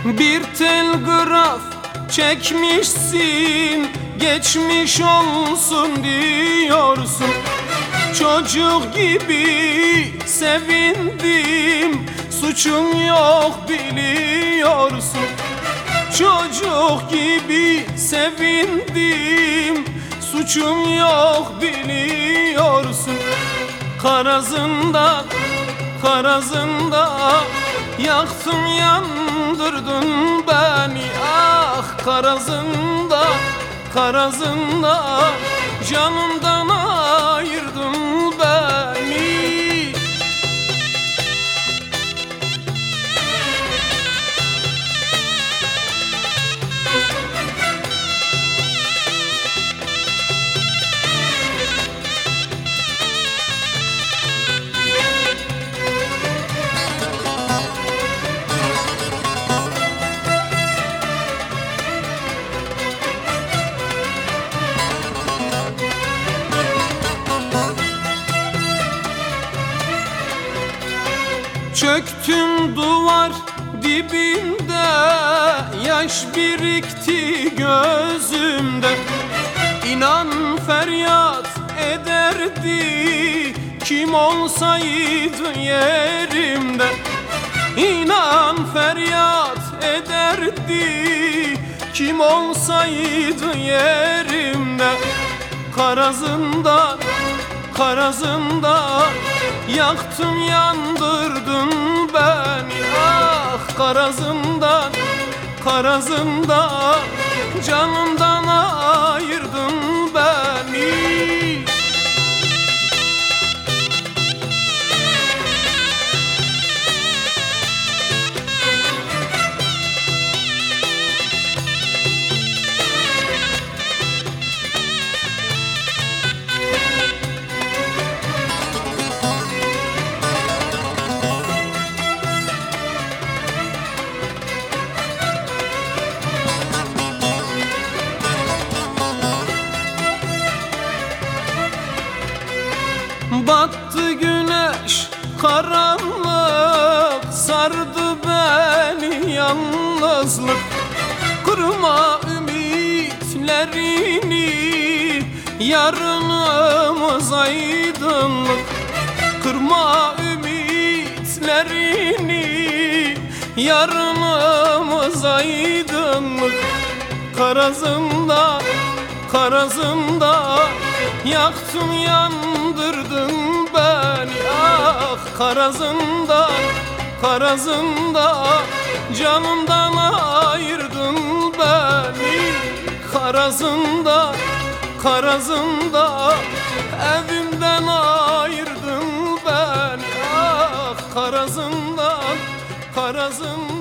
Bir telgraf çekmişsin, geçmiş olsun diyorsun. Çocuk gibi sevindim, suçum yok biliyorsun. Çocuk gibi sevindim, suçum yok biliyorsun. Karazında, karazında yaktın yandırdın beni. Ah karazında, karazında canımdan ayırdın beni. Çöktüm duvar dibinde, yaş birikti gözümde. İnan feryat ederdi kim olsaydı yerimde. İnan feryat ederdi kim olsaydı yerimde. Karazında, karazında yaktın yandırdın beni. Ah karazından, karazında canımdan ayırdın beni. Battı güneş, karanlık sardı beni yalnızlık. Kırma ümitlerini, yarınımız aydınlık. Kırma ümitlerini, yarınımız aydınlık. Karazında, karazında yaktın yandırdın beni. Ah karazında, karazında canımdan ayırdın beni. Karazında, karazında evimden ayırdın beni. Ah karazında, karazında